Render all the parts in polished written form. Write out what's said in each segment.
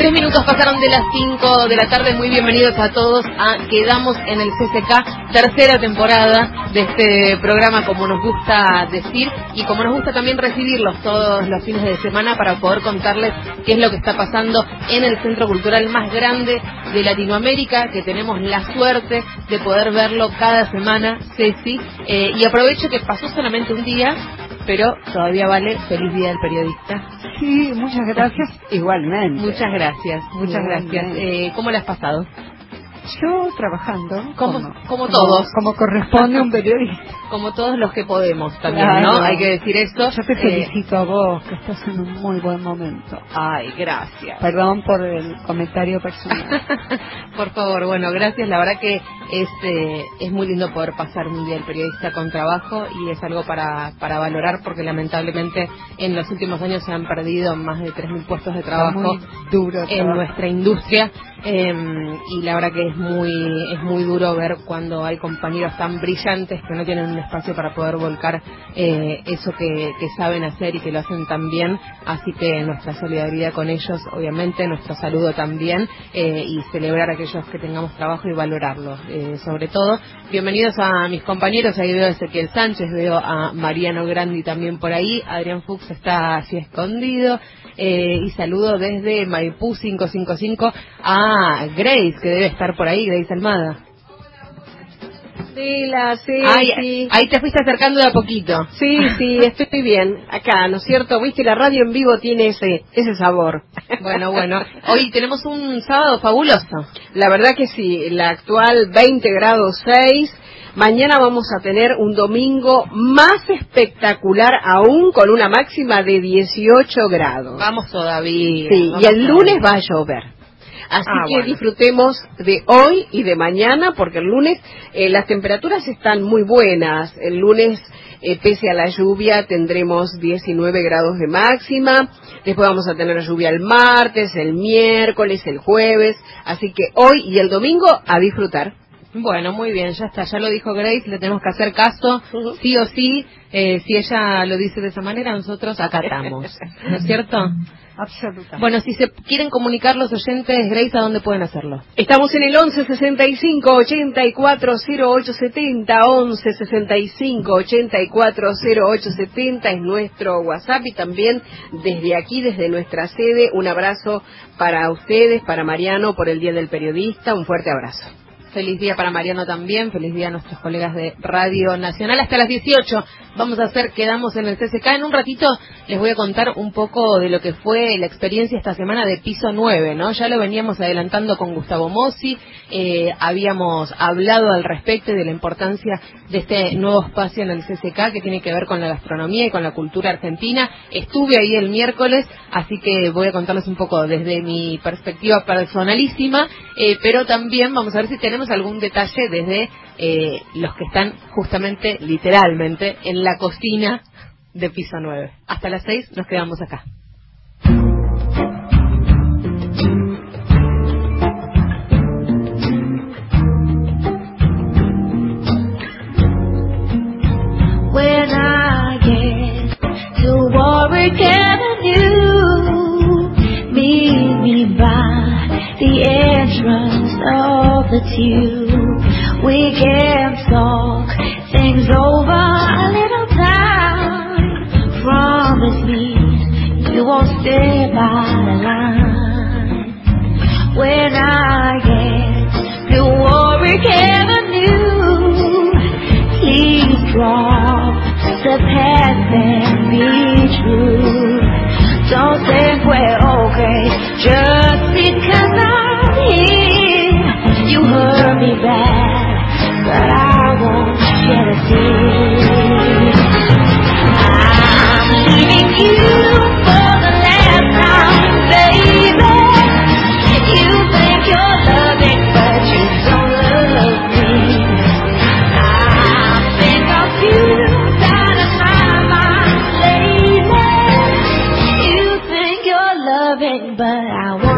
10 minutos pasaron de las 5 de la tarde. Muy bienvenidos a todos a Quedamos en el CCK, tercera temporada de este programa, como nos gusta decir y como nos gusta también recibirlos todos los fines de semana para poder contarles qué es lo que está pasando en el centro cultural más grande de Latinoamérica, que tenemos la suerte de poder verlo cada semana, Ceci, y aprovecho que pasó solamente un día, pero todavía vale. Feliz Día del Periodista. Sí, muchas gracias. Igualmente. Muchas gracias, muchas gracias. ¿Cómo la has pasado? Yo trabajando. Como todos. Como corresponde a un periodista. Como todos los que podemos también, claro, ¿no? Hay que decir esto. Yo te felicito a vos, que estás en un muy buen momento. Ay, gracias. Perdón por el comentario personal. Por favor, bueno, gracias. La verdad que es muy lindo poder pasar un día del periodista con trabajo y es algo para valorar, porque lamentablemente en los últimos años se han perdido más de 3.000 puestos de trabajo muy duro en nuestra industria. Y la verdad que es muy duro ver cuando hay compañeros tan brillantes que no tienen un espacio para poder volcar eso que saben hacer y que lo hacen tan bien. Así que nuestra solidaridad con ellos, obviamente, nuestro saludo también, y celebrar a aquellos que tengamos trabajo y valorarlo, sobre todo. Bienvenidos a mis compañeros. Ahí veo a Ezequiel Sánchez, veo a Mariano Grandi también por ahí. Adrián Fuchs está así escondido. Y saludo desde Maipú 555 a Grace, que debe estar por ahí, Grace Almada. Sí. Ahí te fuiste acercando de a poquito. Sí, estoy bien. Acá, ¿no es cierto? Viste, la radio en vivo tiene ese sabor. Bueno. Hoy tenemos un sábado fabuloso. La verdad que sí, la actual 20 grados 6. Mañana vamos a tener un domingo más espectacular aún, con una máxima de 18 grados. Vamos todavía. Sí, y el lunes va a llover. Así que bueno, disfrutemos de hoy y de mañana, porque el lunes las temperaturas están muy buenas. El lunes, pese a la lluvia, tendremos 19 grados de máxima. Después vamos a tener lluvia el martes, el miércoles, el jueves. Así que hoy y el domingo a disfrutar. Bueno, muy bien, ya está, ya lo dijo Grace, le tenemos que hacer caso, sí o sí. Si ella lo dice de esa manera, nosotros acatamos, ¿no es cierto? Absolutamente. Bueno, si se quieren comunicar los oyentes, Grace, ¿a dónde pueden hacerlo? Estamos en el 11-65-84-0870, 11-65-84-0870 es nuestro WhatsApp, y también desde aquí, desde nuestra sede, un abrazo para ustedes, para Mariano, por el Día del Periodista, un fuerte abrazo. Feliz día para Mariano también, feliz día a nuestros colegas de Radio Nacional. Hasta las 18 vamos a hacer Quedamos en el CCK. En un ratito les voy a contar un poco de lo que fue la experiencia esta semana de Piso 9, ¿no? Ya lo veníamos adelantando con Gustavo Mossi, habíamos hablado al respecto de la importancia de este nuevo espacio en el CCK que tiene que ver con la gastronomía y con la cultura argentina. Estuve ahí el miércoles, así que voy a contarles un poco desde mi perspectiva personalísima, pero también vamos a ver si tenemos algún detalle desde los que están justamente, literalmente, en la cocina de Piso 9. Hasta las 6 nos quedamos acá. When I get to Warwick Avenue, meet me by the entrance of the tube. We can talk things over a little time. Promise me you won't stay by the line. When I get to Warwick Avenue, please drop the past and be true. Don't think we're okay just because I'm here. You hurt me bad, but I won't shed a tear. I'm leaving you for the last time, baby. You think you're loving, but you don't love me. I think of you out of my mind, lady. You think you're loving, but I won't.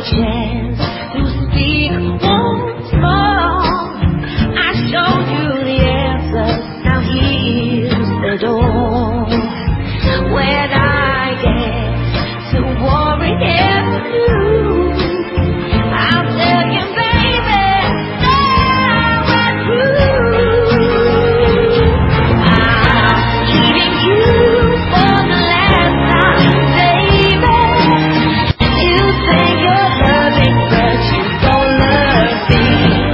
chance to speak once more. I showed you the answers, now here's the door. When I get to worrying you, I'll tell you, baby, now we're through. I'm leaving you for the last time, baby. You think you're loving, but you don't love me.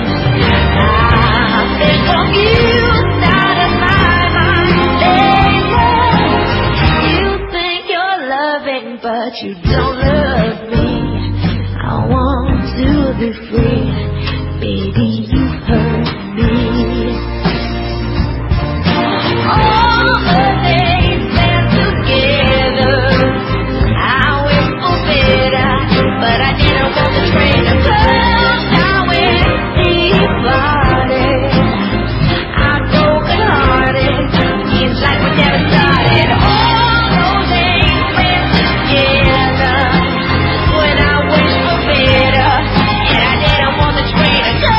I've been confused out of my mind, baby. You think you're loving, but you don't love me. I want to be free, baby, you hurt me. All the days spent together, I wish for better, but I didn't want the train to come down with deep body. I'm broken hearted, seems like we never started. All those days spent together, when I wish for better, and I didn't want the train to come.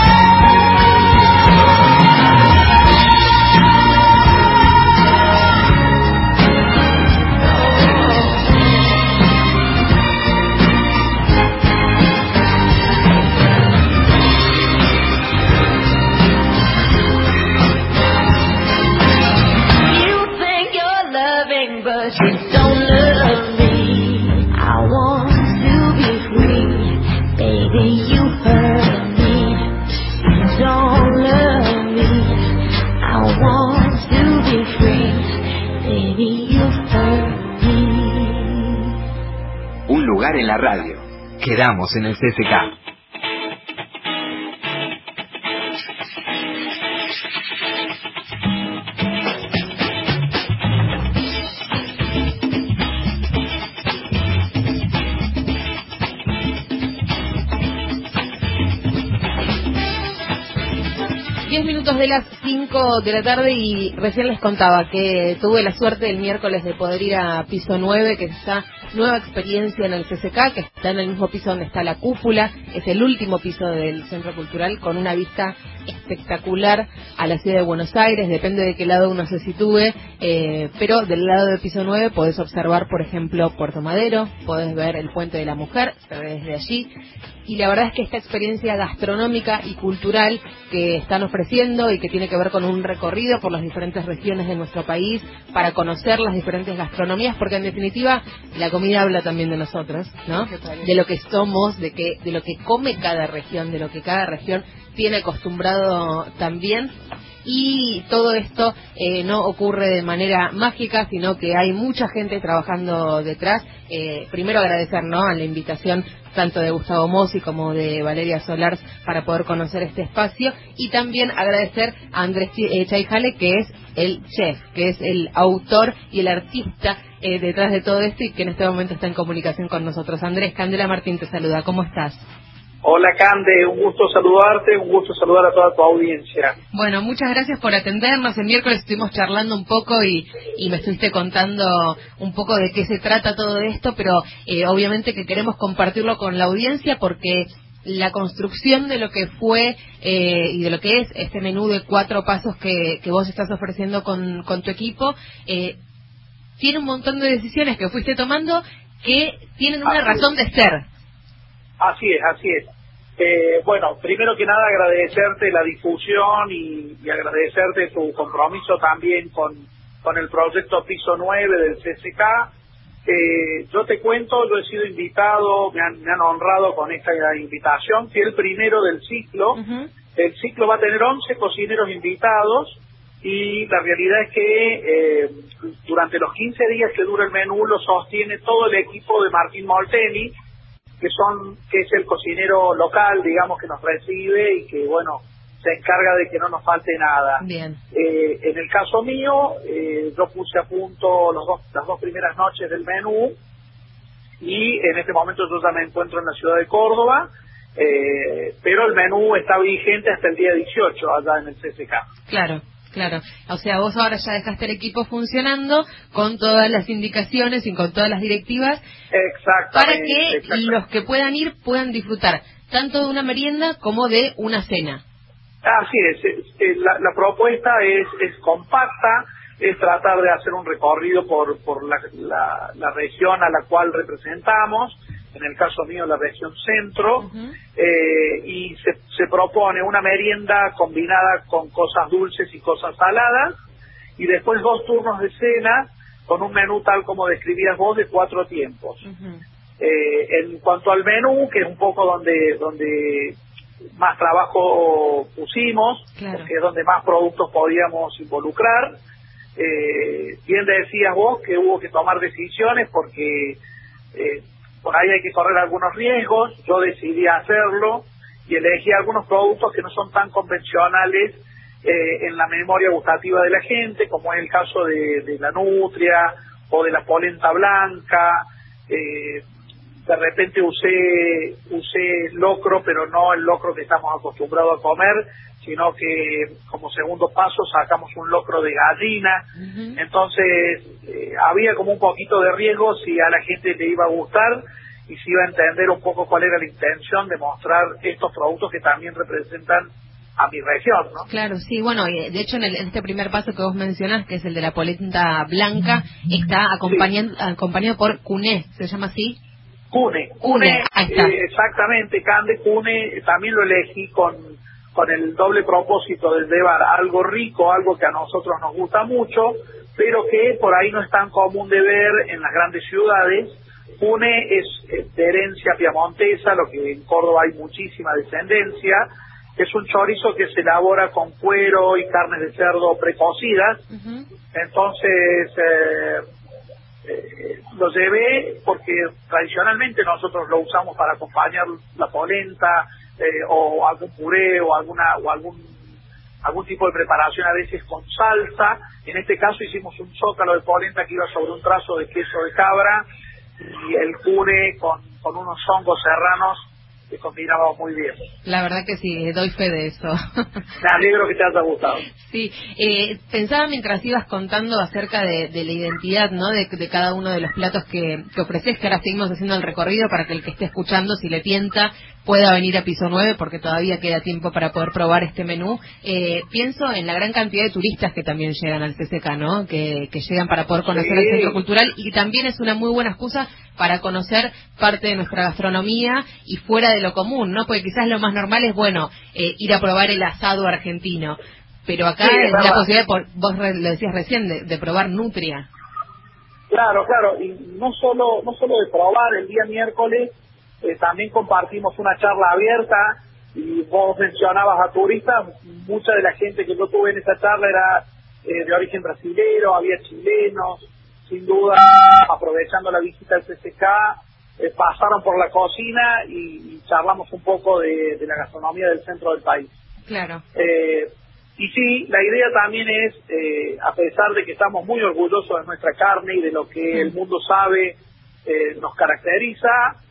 You think you're loving, but you don't love me. I want to be free, baby, you hurt me. You don't love me. I want to be free, baby, you hurt me. Un lugar en la radio. Quedamos en el CCK. De las 5 de la tarde y recién les contaba que tuve la suerte el miércoles de poder ir a Piso 9, que está nueva experiencia en el CCK, que está en el mismo piso donde está la cúpula, es el último piso del Centro Cultural, con una vista espectacular a la ciudad de Buenos Aires, depende de qué lado uno se sitúe, pero del lado de Piso 9 podés observar, por ejemplo, Puerto Madero, podés ver el Puente de la Mujer, se ve desde allí, y la verdad es que esta experiencia gastronómica y cultural que están ofreciendo y que tiene que ver con un recorrido por las diferentes regiones de nuestro país para conocer las diferentes gastronomías, porque en definitiva la comida habla también de nosotros, ¿no? De lo que somos, de lo que come cada región, de lo que cada región tiene acostumbrado también. Y todo esto no ocurre de manera mágica, sino que hay mucha gente trabajando detrás. Primero agradecer, ¿no?, a la invitación tanto de Gustavo Mossi como de Valeria Solars para poder conocer este espacio, y también agradecer a Andrés Chaijale, que es el chef, que es el autor y el artista detrás de todo esto, y que en este momento está en comunicación con nosotros. Andrés, Candela Martín te saluda, ¿cómo estás? Hola Cande, un gusto saludarte, un gusto saludar a toda tu audiencia. Bueno, muchas gracias por atendernos. El miércoles estuvimos charlando un poco y me estuviste contando un poco de qué se trata todo esto, pero obviamente que queremos compartirlo con la audiencia porque la construcción de lo que fue y de lo que es este menú de 4 pasos que vos estás ofreciendo con tu equipo, tiene un montón de decisiones que fuiste tomando que tienen una razón de ser. Así es, así es. Bueno, primero que nada agradecerte la difusión y agradecerte tu compromiso también con el proyecto Piso 9 del CCK. Yo te cuento, yo he sido invitado, me han honrado con esta invitación, que es el primero del ciclo. Uh-huh. El ciclo va a tener 11 cocineros invitados y la realidad es que durante los 15 días que dura el menú lo sostiene todo el equipo de Martín Molteni, que es el cocinero local, digamos, que nos recibe y que, bueno, se encarga de que no nos falte nada. Bien. En el caso mío, yo puse a punto las dos primeras noches del menú y en este momento yo ya me encuentro en la ciudad de Córdoba, pero el menú está vigente hasta el día 18 allá en el CCK. Claro. Claro, o sea, vos ahora ya dejaste el equipo funcionando con todas las indicaciones y con todas las directivas para que los que puedan ir puedan disfrutar tanto de una merienda como de una cena. Así es, la propuesta es compacta, es tratar de hacer un recorrido por la región a la cual representamos, en el caso mío la región centro, y se propone una merienda combinada con cosas dulces y cosas saladas, y después 2 turnos de cena con un menú tal como describías vos de 4 tiempos. En cuanto al menú, que es un poco donde más trabajo pusimos, porque es donde más productos podíamos involucrar, bien decías vos que hubo que tomar decisiones porque por ahí hay que correr algunos riesgos. Yo decidí hacerlo y elegí algunos productos que no son tan convencionales en la memoria gustativa de la gente, como es el caso de la nutria o de la polenta blanca. De repente usé locro, pero no el locro que estamos acostumbrados a comer, sino que como segundo paso sacamos un locro de gallina. Entonces había como un poquito de riesgo si a la gente le iba a gustar y si iba a entender un poco cuál era la intención de mostrar estos productos que también representan a mi región, ¿no? Claro, sí, bueno, de hecho en este primer paso que vos mencionás, que es el de la polenta blanca, está acompañado por cuné, ¿se llama así? Cune, ahí está. Exactamente, Cande Cune, también lo elegí con el doble propósito de llevar algo rico, algo que a nosotros nos gusta mucho, pero que por ahí no es tan común de ver en las grandes ciudades. Cune es de herencia piamontesa, lo que en Córdoba hay muchísima descendencia. Es un chorizo que se elabora con cuero y carnes de cerdo precocidas. Entonces lo llevé porque tradicionalmente nosotros lo usamos para acompañar la polenta o algún puré o algún tipo de preparación, a veces con salsa. En este caso hicimos un zócalo de polenta que iba sobre un trazo de queso de cabra y el cune con unos hongos serranos que combinaba muy bien. La verdad que sí, doy fe de eso. Me alegro que te haya gustado. Sí, pensaba mientras ibas contando acerca de la identidad, ¿no? De cada uno de los platos que ofreces, que ahora seguimos haciendo el recorrido para que el que esté escuchando, si le tienta, pueda venir a Piso 9, porque todavía queda tiempo para poder probar este menú. Pienso en la gran cantidad de turistas que también llegan al CCK, ¿no? Que llegan para poder conocer el centro cultural, y también es una muy buena excusa para conocer parte de nuestra gastronomía y fuera de lo común, ¿no? Porque quizás lo más normal es, bueno, ir a probar el asado argentino, pero acá es la posibilidad, vos lo decías recién, de probar nutria. Claro, y no solo de probar. El día miércoles también compartimos una charla abierta y vos mencionabas a turistas. Mucha de la gente que yo tuve en esa charla era de origen brasilero, había chilenos. Sin duda, aprovechando la visita al CCK, pasaron por la cocina y charlamos un poco de la gastronomía del centro del país. Claro. Y sí, la idea también es, a pesar de que estamos muy orgullosos de nuestra carne y de lo que el mundo sabe nos caracteriza,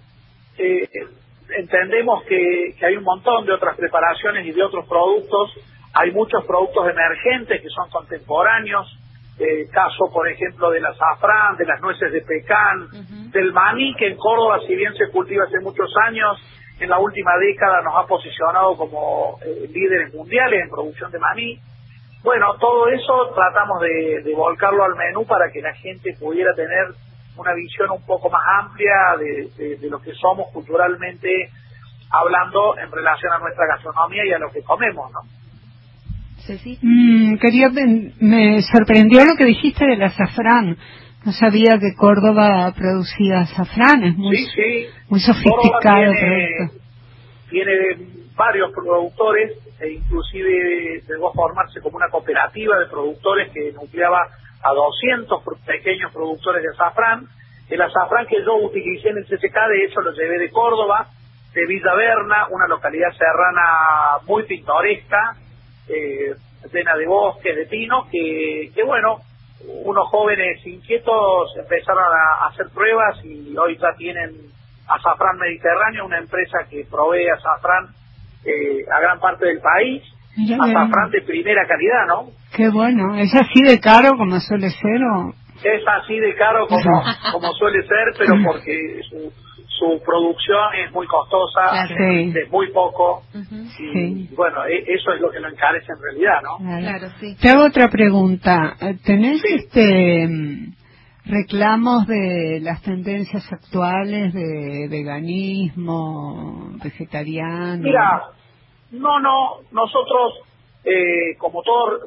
entendemos que hay un montón de otras preparaciones y de otros productos. Hay muchos productos emergentes que son contemporáneos. Caso, por ejemplo, del azafrán, de las nueces de pecan, del maní, que en Córdoba, si bien se cultiva hace muchos años, en la última década nos ha posicionado como líderes mundiales en producción de maní. Bueno, todo eso tratamos de volcarlo al menú para que la gente pudiera tener una visión un poco más amplia de lo que somos culturalmente hablando en relación a nuestra gastronomía y a lo que comemos, ¿no? Sí. Me sorprendió lo que dijiste del azafrán. No sabía que Córdoba producía azafrán. Es muy sofisticado producto. Tiene varios productores, inclusive llegó a formarse como una cooperativa de productores que nucleaba a 200 pequeños productores de azafrán. El azafrán que yo utilicé en el CCK, de hecho, lo llevé de Córdoba, de Villa Berna, una localidad serrana muy pintoresca, llena de bosques, de pinos, que bueno, unos jóvenes inquietos empezaron a hacer pruebas y hoy ya tienen Azafrán Mediterráneo, una empresa que provee azafrán a gran parte del país, azafrán de primera calidad, ¿no? Qué bueno. ¿Es así de caro como suele ser o...? Es así de caro como suele ser, pero porque su producción es muy costosa, Claro. Sí. es muy poco, Ujú. y bueno, eso es lo que lo encarece en realidad, ¿no? Claro, sí. Te hago otra pregunta. ¿Tenés Sí. reclamos de las tendencias actuales de veganismo, vegetariano? Mira, no, nosotros como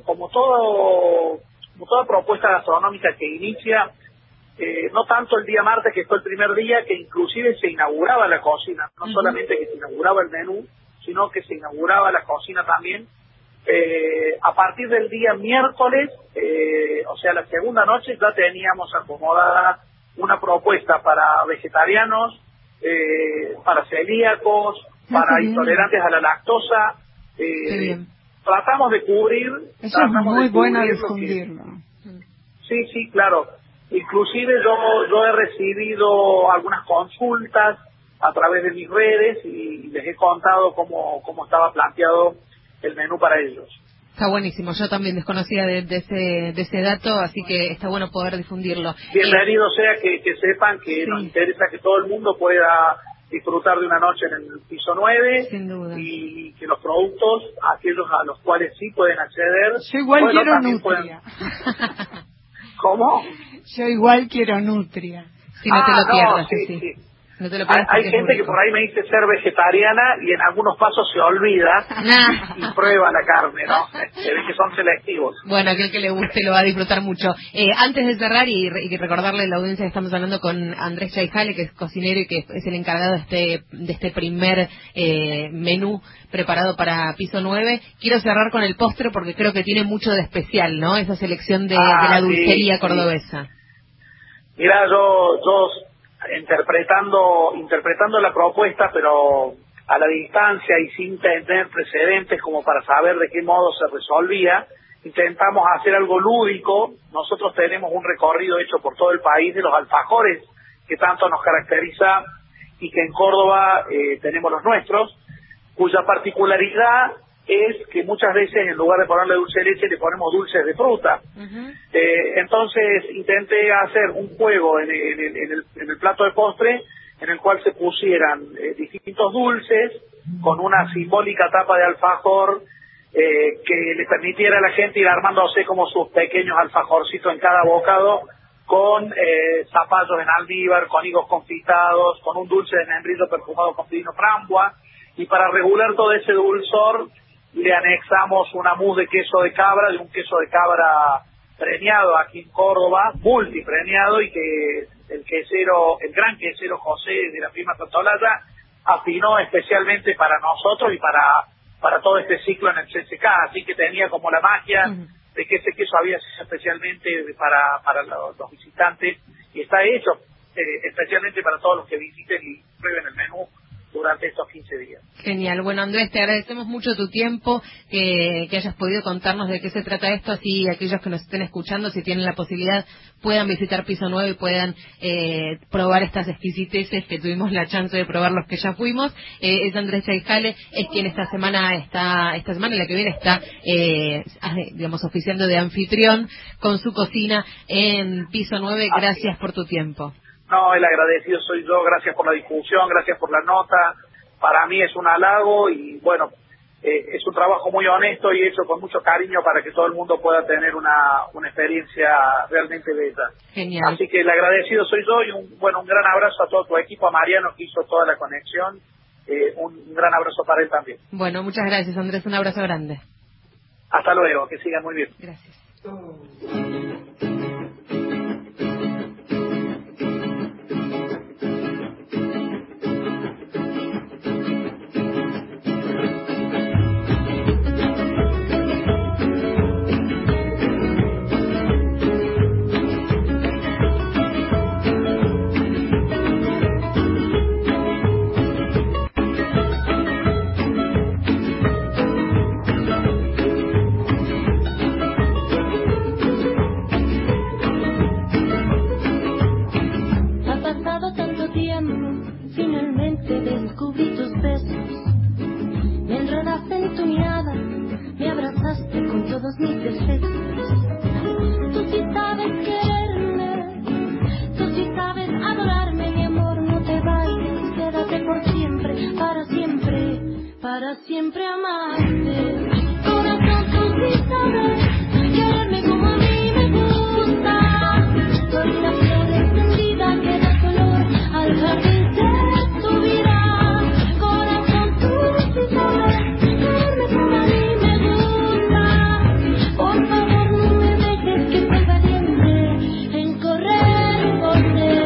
toda propuesta gastronómica que inicia, no tanto el día martes, que fue el primer día que inclusive se inauguraba la cocina, no solamente que se inauguraba el menú, sino que se inauguraba la cocina también. A partir del día miércoles, o sea, la segunda noche, ya teníamos acomodada una propuesta para vegetarianos, para celíacos, para intolerantes a la lactosa. Qué bien. Tratamos de cubrir. Eso es muy bueno lo que- difundirlo. Sí, claro. Inclusive yo he recibido algunas consultas a través de mis redes y les he contado cómo estaba planteado el menú para ellos. Está buenísimo. Yo también desconocía de ese dato, así que está bueno poder difundirlo. Bienvenido sea que sepan que nos interesa que todo el mundo pueda disfrutar de una noche en el piso 9, Sin duda. y que los productos, aquellos a los cuales sí pueden acceder, Yo igual quiero también nutria. ¿Cómo? Yo igual quiero nutria. Si no te lo pierdas, sí. sí. No te lo pierdas Hay porque es gente muy que rico. por ahí me dice ser vegetariana y en algunos pasos se olvida Nah. y prueba la carne, ¿no? Se ve que son selectivos. Bueno, aquel que le guste lo va a disfrutar mucho. Antes de cerrar y recordarle a la audiencia que estamos hablando con Andrés Chaijale, que es cocinero y que es el encargado de este primer menú preparado para piso 9, quiero cerrar con el postre porque creo que tiene mucho de especial, ¿no? Esa selección de la dulcería cordobesa. Mira, yo interpretando la propuesta, pero a la distancia y sin tener precedentes como para saber de qué modo se resolvía, intentamos hacer algo lúdico. Nosotros tenemos un recorrido hecho por todo el país de los alfajores que tanto nos caracteriza y que en Córdoba tenemos los nuestros, cuya particularidad es que muchas veces en lugar de ponerle dulce de leche le ponemos dulces de fruta. Entonces intenté hacer un juego en el plato de postre en el cual se pusieran distintos dulces con una simbólica tapa de alfajor que le permitiera a la gente ir armándose como sus pequeños alfajorcitos en cada bocado, con zapallos en almíbar, con higos confitados, con un dulce de membrillo perfumado con pino framboa, y para regular todo ese dulzor le anexamos una mousse de queso de cabra, de un queso de cabra premiado aquí en Córdoba, multipremiado, y que el gran quesero José de la prima Santolaya afinó especialmente para nosotros y para todo este ciclo en el CCK, así que tenía como la magia de que ese queso había sido especialmente para los visitantes, y está hecho especialmente para todos los que visiten y prueben el menú durante estos 15 días. Genial. Bueno, Andrés, te agradecemos mucho tu tiempo, que hayas podido contarnos de qué se trata esto, así aquellos que nos estén escuchando, si tienen la posibilidad, puedan visitar Piso 9 y puedan probar estas exquisiteces que tuvimos la chance de probar los que ya fuimos. Es Andrés Chaijale, es quien esta semana y la que viene está, digamos, oficiando de anfitrión con su cocina en Piso 9. Gracias por tu tiempo. No, el agradecido soy yo, gracias por la difusión, gracias por la nota, para mí es un halago y bueno, es un trabajo muy honesto y hecho con mucho cariño para que todo el mundo pueda tener una experiencia realmente bella. Genial. Así que el agradecido soy yo y un gran abrazo a todo tu equipo, a Mariano que hizo toda la conexión, un gran abrazo para él también. Bueno, muchas gracias, Andrés, un abrazo grande. Hasta luego, que sigan muy bien. Gracias. Ha pasado tanto tiempo, finalmente descubrí tus besos. Me enredaste en tu mirada, me abrazaste con todos mis defectos. para siempre amarte. Corazón, tú sí sabes quererme como a mí me gusta. Soy la flor encendida que da color al jardín de tu vida. Corazón, tú sí sabes quererme como a mí me gusta. Por favor, no me dejes que soy valiente en correr por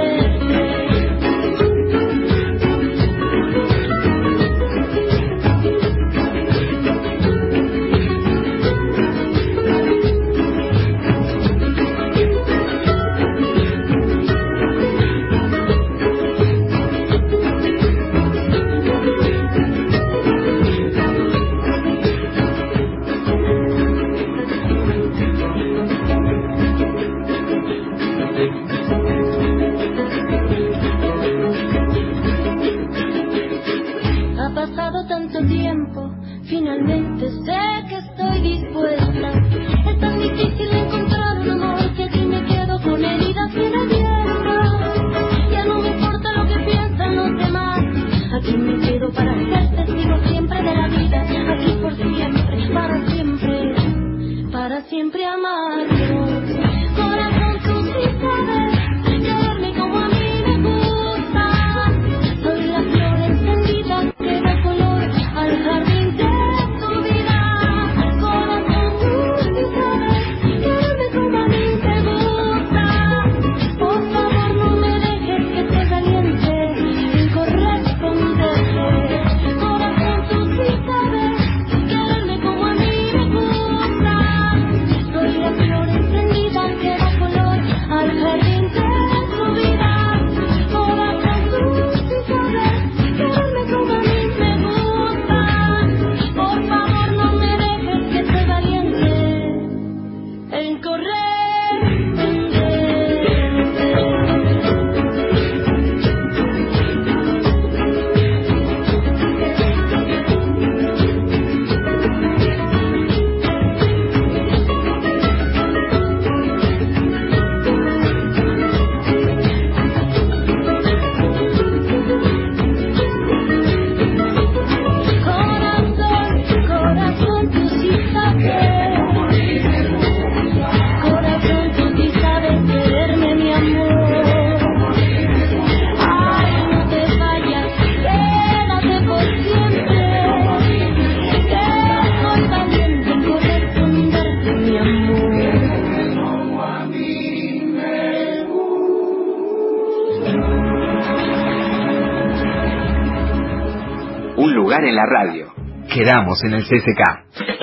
ha pasado tanto tiempo, finalmente sé que estoy dispuesta. Es tan difícil encontrar un amor que aquí me quedo con heridas bien abiertas. Ya no me importa lo que piensan los demás. Aquí me quedo para ser testigo siempre de la vida. Aquí por siempre, para siempre amarlo. Corazón, tú sí sabes quererme como a mí me gusta. Soy la flor encendida que da color al jardín de tu vida. Corazón, tú sí sabes quererme como a mí me gusta. Por favor, no me dejes que soy valiente en corresponderte. Corazón, tú sí sabes quererme como a mí me gusta. Soy la flor encendida que da color al jardín de tu vida. Corazón, tú sí sabes quererme como a mí me gusta. Por favor, no me dejes que soy valiente en corazón, tú sí sabes. Corazón, tú sí sabes quererme, mi amor. Ay, no te vayas, quédate por siempre. Que soy valiente en corresponderte, mi amor. Un lugar en la radio. Quedamos en el CCK.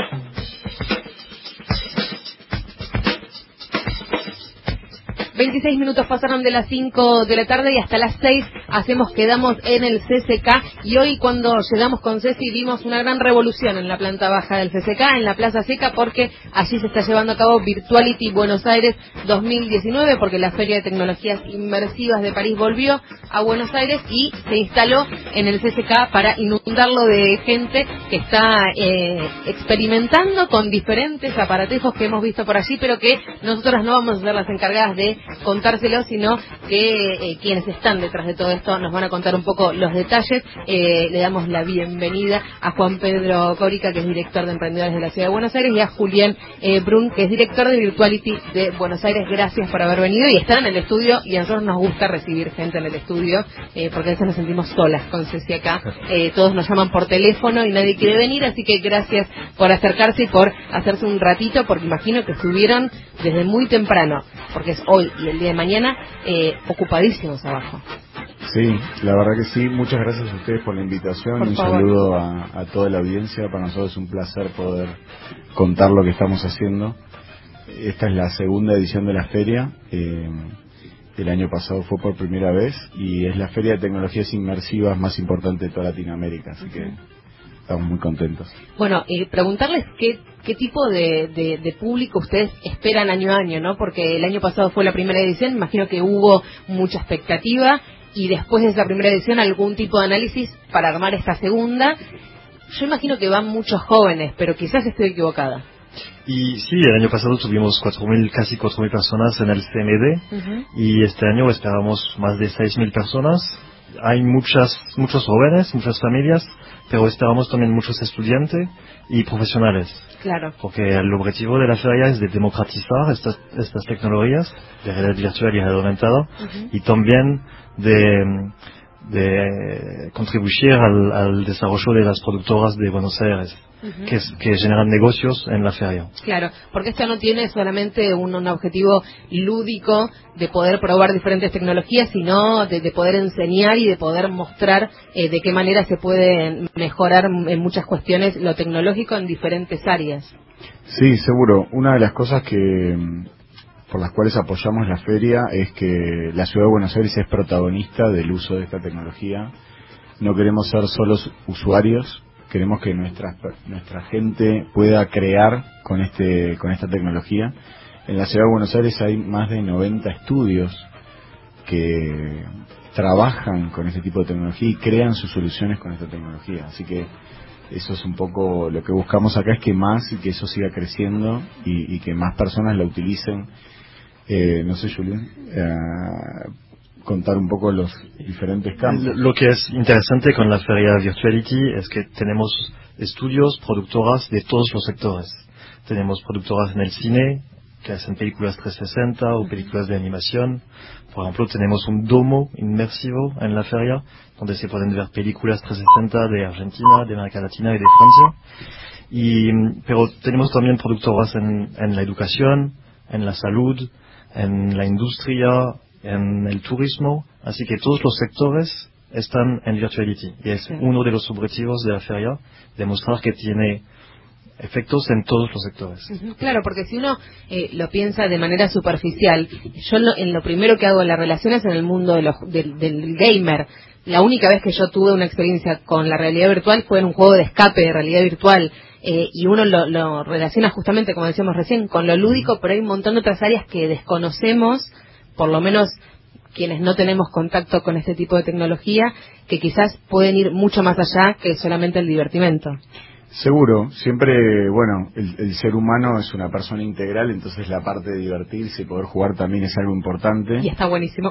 ...26 pasaron de las 5 de la tarde y hasta las 6 quedamos en el CCK. Y hoy cuando llegamos con Ceci vimos una gran revolución en la planta baja del CCK, en la Plaza Seca, porque allí se está llevando a cabo Virtuality Buenos Aires 2019, porque la Feria de Tecnologías Inmersivas de París volvió a Buenos Aires y se instaló en el CCK para inundarlo de gente que está experimentando con diferentes aparatejos que hemos visto por allí, pero que nosotras no vamos a ser las encargadas de contárselo, sino que quienes están detrás de todo esto nos van a contar un poco los detalles. Le damos la bienvenida a Juan Pedro Córica, que es director de Emprendedores de la Ciudad de Buenos Aires, y a Julián Brun, que es director de Virtuality de Buenos Aires. Gracias por haber venido y estar en el estudio, y a nosotros nos gusta recibir gente en el estudio, porque a veces nos sentimos solas con Ceci acá. Todos nos llaman por teléfono y nadie quiere venir, así que gracias por acercarse y por hacerse un ratito, porque imagino que estuvieron desde muy temprano, porque es hoy y el día de mañana, ocupadísimos abajo. Sí, la verdad que sí. Muchas gracias a ustedes por la invitación. Por un favor. saludo a toda la audiencia. Para nosotros es un placer poder contar lo que estamos haciendo. Esta es la segunda edición de la feria. El año pasado fue por primera vez y es la feria de tecnologías inmersivas más importante de toda Latinoamérica, así que estamos muy contentos. Bueno, preguntarles qué tipo de público ustedes esperan año a año, ¿no? Porque el año pasado fue la primera edición, imagino que hubo mucha expectativa, y después de esa primera edición algún tipo de análisis para armar esta segunda. Yo imagino que van muchos jóvenes, pero quizás estoy equivocada. Y sí, el año pasado tuvimos casi 4.000 personas en el CMD, y este año esperamos más de 6.000 personas, hay muchos jóvenes, muchas familias, pero esperamos también muchos estudiantes y profesionales. Claro. Porque el objetivo de la feria es de democratizar estas tecnologías de realidad virtual y realidad aumentada, y también de contribuir al desarrollo de las productoras de Buenos Aires, que generan negocios en la feria. Claro, porque esto no tiene solamente un objetivo lúdico de poder probar diferentes tecnologías, sino de poder enseñar y de poder mostrar de qué manera se puede mejorar en muchas cuestiones lo tecnológico en diferentes áreas. Sí, seguro. Una de las cosas por las cuales apoyamos la feria es que la Ciudad de Buenos Aires es protagonista del uso de esta tecnología. No queremos ser solos usuarios, queremos que nuestra gente pueda crear con esta tecnología. En la Ciudad de Buenos Aires hay más de 90 estudios que trabajan con este tipo de tecnología y crean sus soluciones con esta tecnología. Así que eso es un poco lo que buscamos acá, es que eso siga creciendo y que más personas la utilicen. No sé, Julián, contar un poco los diferentes campos. Lo que es interesante con la feria Virtuality es que tenemos estudios, productoras de todos los sectores. Tenemos productoras en el cine, que hacen películas 360 o películas de animación. Por ejemplo, tenemos un domo inmersivo en la feria, donde se pueden ver películas 360 de Argentina, de América Latina y de Francia. Pero tenemos también productoras en la educación, en la salud, en la industria, en el turismo, así que todos los sectores están en Virtuality, y es uno de los objetivos de la feria, demostrar que tiene efectos en todos los sectores. Claro, porque si uno lo piensa de manera superficial, yo en lo primero que hago en las relaciones en el mundo del gamer. La única vez que yo tuve una experiencia con la realidad virtual fue en un juego de escape de realidad virtual, y uno lo relaciona justamente, como decíamos recién, con lo lúdico, pero hay un montón de otras áreas que desconocemos, por lo menos quienes no tenemos contacto con este tipo de tecnología, que quizás pueden ir mucho más allá que solamente el divertimento. Seguro, siempre, bueno, el ser humano es una persona integral, entonces la parte de divertirse y poder jugar también es algo importante. Y está buenísimo.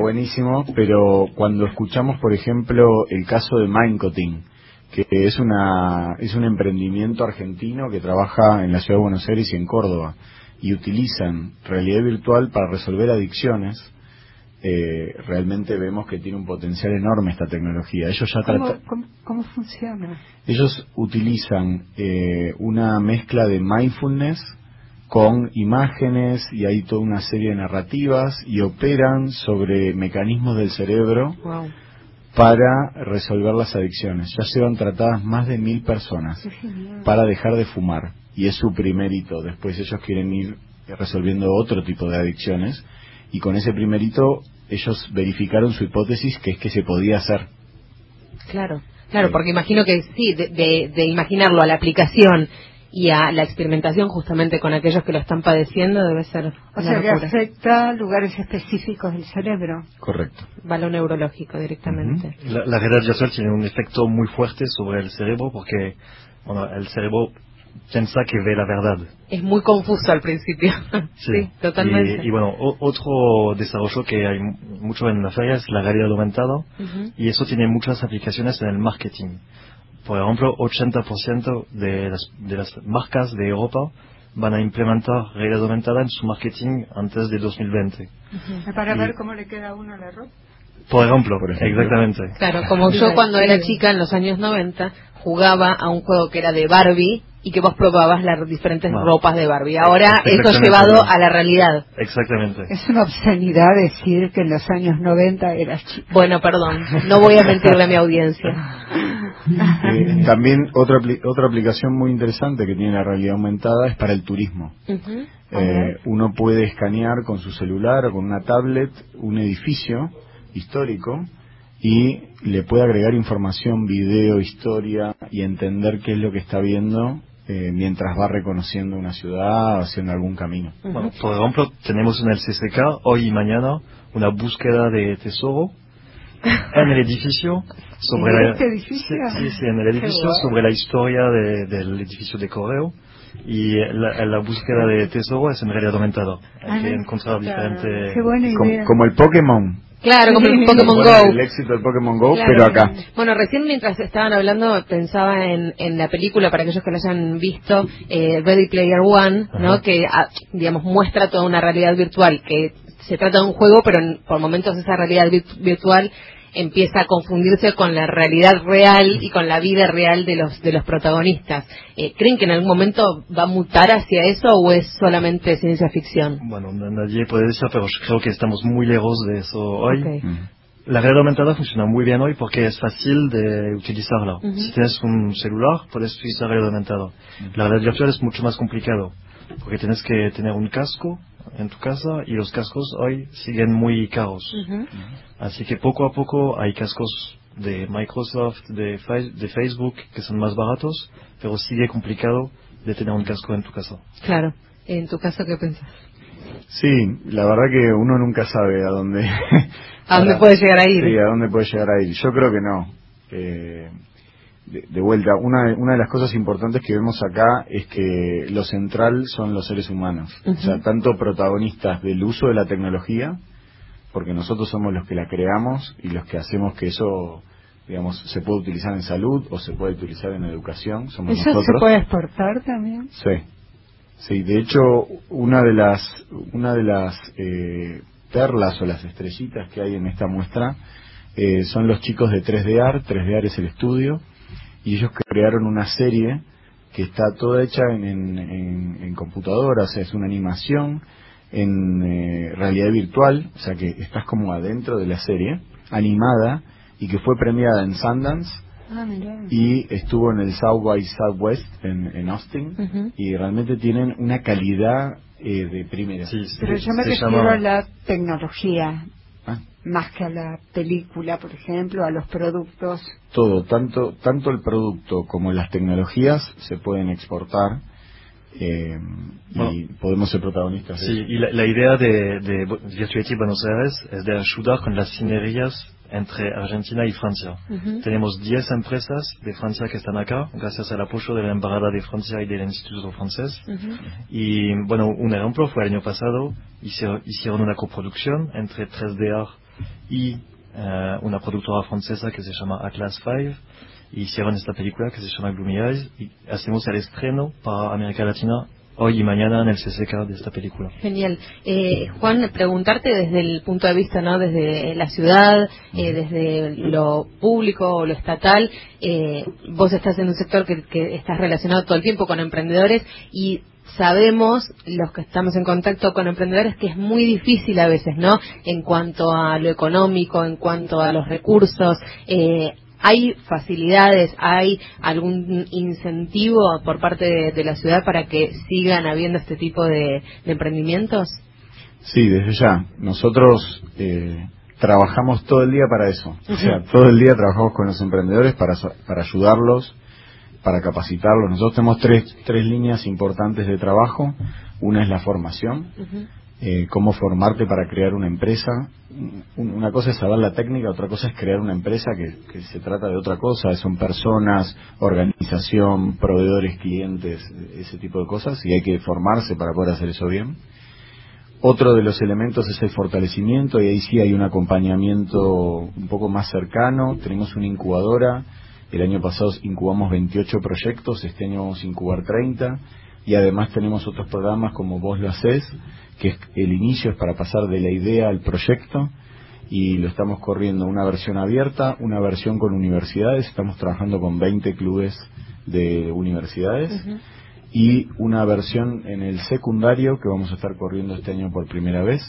Pero cuando escuchamos, por ejemplo, el caso de Mindcoting, que es un emprendimiento argentino que trabaja en la Ciudad de Buenos Aires y en Córdoba, y utilizan realidad virtual para resolver adicciones, realmente vemos que tiene un potencial enorme esta tecnología. Ellos ya ¿Cómo funciona? Ellos utilizan una mezcla de mindfulness con imágenes, y hay toda una serie de narrativas, y operan sobre mecanismos del cerebro para resolver las adicciones. Ya llevan tratadas más de 1000 personas para dejar de fumar, y es su primer hito. Después ellos quieren ir resolviendo otro tipo de adicciones, y con ese primer hito ellos verificaron su hipótesis, que es que se podía hacer. Claro, porque imagino que sí, de imaginarlo a la aplicación y a la experimentación justamente con aquellos que lo están padeciendo debe ser una locura. Que afecta lugares específicos del cerebro. Correcto. Valor neurológico directamente. La realidad virtual tiene un efecto muy fuerte sobre el cerebro, porque el cerebro piensa que ve la verdad. Es muy confuso al principio. Sí, totalmente. Y bueno, otro desarrollo que hay mucho en la feria es la realidad aumentada, y eso tiene muchas aplicaciones en el marketing. Por ejemplo, 80% de las marcas de Europa van a implementar realidad aumentada en su marketing antes de 2020. Para ver cómo le queda a uno la ropa. Por ejemplo, exactamente. Claro, como yo cuando era chica en los años 90 jugaba a un juego que era de Barbie y que vos probabas las diferentes ropas de Barbie. Ahora eso llevado a la realidad. Exactamente. Es una obscenidad decir que en los años 90 eras chica. Bueno, perdón, no voy a mentirle a mi audiencia. También otra aplicación muy interesante que tiene la realidad aumentada es para el turismo. Uno puede escanear con su celular o con una tablet un edificio histórico y le puede agregar información, video, historia, y entender qué es lo que está viendo mientras va reconociendo una ciudad o haciendo algún camino. Bueno, por ejemplo, tenemos en el CCK hoy y mañana una búsqueda de tesoro en el edificio sobre ¿En este edificio? Sí, en el edificio, sobre la historia del edificio de correo, y la búsqueda de tesoro es en realidad aumentada. Hay que encontrar diferentes... Qué buena idea. Como el Pokémon. Claro, como el Pokémon Bueno, Go. el éxito del Pokémon Go, Claro. pero acá. Bueno, recién mientras estaban hablando pensaba en la película, para aquellos que la hayan visto, Ready Player One, ¿no? Que, digamos, muestra toda una realidad virtual, que se trata de un juego, pero por momentos esa realidad virtual empieza a confundirse con la realidad real y con la vida real de los protagonistas. ¿Creen que en algún momento va a mutar hacia eso o es solamente ciencia ficción? Bueno, nadie puede decir, pero yo creo que estamos muy lejos de eso hoy. Okay. La realidad aumentada funciona muy bien hoy porque es fácil de utilizarla. Si tienes un celular, puedes utilizar la realidad aumentada. La realidad virtual es mucho más complicado porque tienes que tener un casco en tu casa y los cascos hoy siguen muy caros. Así que poco a poco hay cascos de Microsoft, de Facebook, que son más baratos, pero sigue complicado de tener un casco en tu casa. Claro. ¿En tu caso qué pensás? Sí, la verdad que uno nunca sabe a dónde... ¿A dónde puede llegar a ir? Sí, a dónde puede llegar a ir. Yo creo que no. De vuelta, una de las cosas importantes que vemos acá es que lo central son los seres humanos. O sea, tanto protagonistas del uso de la tecnología, porque nosotros somos los que la creamos y los que hacemos que eso, digamos, se pueda utilizar en salud o se puede utilizar en educación, somos ¿Eso nosotros. se puede exportar también? Sí, de hecho, una de las perlas o las estrellitas que hay en esta muestra son los chicos de 3D Art. 3D Art es el estudio, y ellos crearon una serie que está toda hecha en computadora, o sea, es una animación en realidad virtual, o sea que estás como adentro de la serie, animada, y que fue premiada en Sundance, y estuvo en el South by Southwest en Austin, y realmente tienen una calidad de primera. Pero yo me refiero a la tecnología, más que a la película, por ejemplo, a los productos. Todo, tanto el producto como las tecnologías se pueden exportar, y podemos ser protagonistas de eso. Y la idea de Virtuality Buenos Aires es de ayudar con las sinergias entre Argentina y Francia. Tenemos 10 empresas de Francia que están acá, gracias al apoyo de la Embajada de Francia y del Instituto Francés. Y bueno, un ejemplo fue el año pasado, hicieron una coproducción entre 3D Art y una productora francesa que se llama Atlas 5, y hicieron esta película que se llama Gloomy Eyes, y hacemos el estreno para América Latina hoy y mañana en el CCK de esta película. Genial. Juan, preguntarte desde el punto de vista, ¿no?, desde la ciudad, desde lo público o lo estatal, vos estás en un sector que estás relacionado todo el tiempo con emprendedores, y sabemos, los que estamos en contacto con emprendedores, que es muy difícil a veces, ¿no?, en cuanto a lo económico, en cuanto a los recursos. ¿Hay facilidades, hay algún incentivo por parte de la ciudad para que sigan habiendo este tipo de emprendimientos? Sí, desde ya. Nosotros trabajamos todo el día para eso. O sea, todo el día trabajamos con los emprendedores para ayudarlos, para capacitarlos. Nosotros tenemos tres líneas importantes de trabajo. Una es la formación. Cómo formarte para crear una empresa. Una cosa es saber la técnica, otra cosa es crear una empresa que se trata de otra cosa, son personas, organización, proveedores, clientes, ese tipo de cosas, y hay que formarse para poder hacer eso bien. Otro de los elementos es el fortalecimiento, y ahí sí hay un acompañamiento un poco más cercano. Tenemos una incubadora, el año pasado incubamos 28 proyectos, este año vamos a incubar 30, y además tenemos otros programas como Vos lo hacés, que el inicio es para pasar de la idea al proyecto, y lo estamos corriendo una versión abierta, una versión con universidades. Estamos trabajando con 20 clubes de universidades, y una versión en el secundario que vamos a estar corriendo este año por primera vez.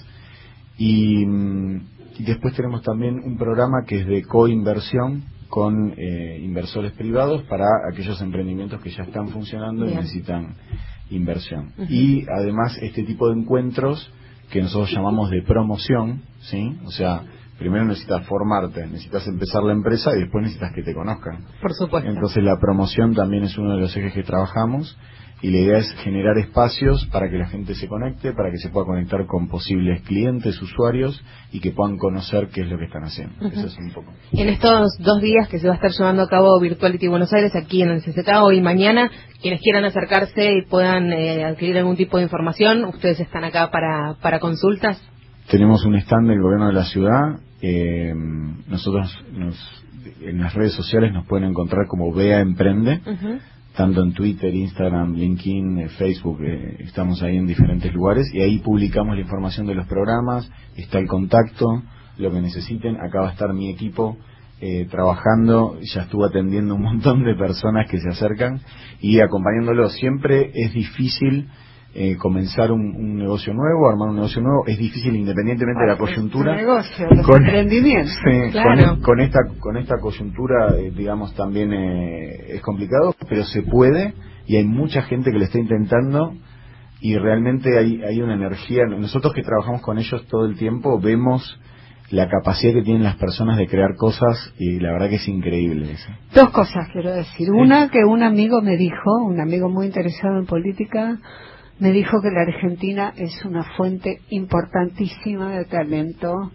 Y después tenemos también un programa que es de coinversión con inversores privados para aquellos emprendimientos que ya están funcionando y necesitan inversión. Y además este tipo de encuentros que nosotros llamamos de promoción, ¿sí? O sea, primero necesitas formarte, necesitas empezar la empresa y después necesitas que te conozcan. Por supuesto. Entonces la promoción también es uno de los ejes que trabajamos, y la idea es generar espacios para que la gente se conecte, para que se pueda conectar con posibles clientes, usuarios, y que puedan conocer qué es lo que están haciendo. Eso es un poco. En estos 2 días que se va a estar llevando a cabo Virtuality Buenos Aires aquí en el CCK, hoy y mañana, quienes quieran acercarse y puedan adquirir algún tipo de información, ustedes están acá para consultas. Tenemos un stand del gobierno de la ciudad, Nosotros en las redes sociales nos pueden encontrar como Bea Emprende, tanto en Twitter, Instagram, LinkedIn, Facebook, estamos ahí en diferentes lugares y ahí publicamos la información de los programas, está el contacto, lo que necesiten. Acá va a estar mi equipo trabajando, ya estuvo atendiendo un montón de personas que se acercan y acompañándolos. Siempre es difícil comenzar un negocio nuevo, armar un negocio nuevo, es difícil independientemente de la coyuntura. Negocio, emprendimiento. Sí, claro. con esta coyuntura, digamos, también es complicado, pero se puede y hay mucha gente que lo está intentando y realmente hay una energía. Nosotros que trabajamos con ellos todo el tiempo vemos la capacidad que tienen las personas de crear cosas y la verdad que es increíble eso. Dos cosas quiero decir. Una, que un amigo me dijo, un amigo muy interesado en política, me dijo que la Argentina es una fuente importantísima de talento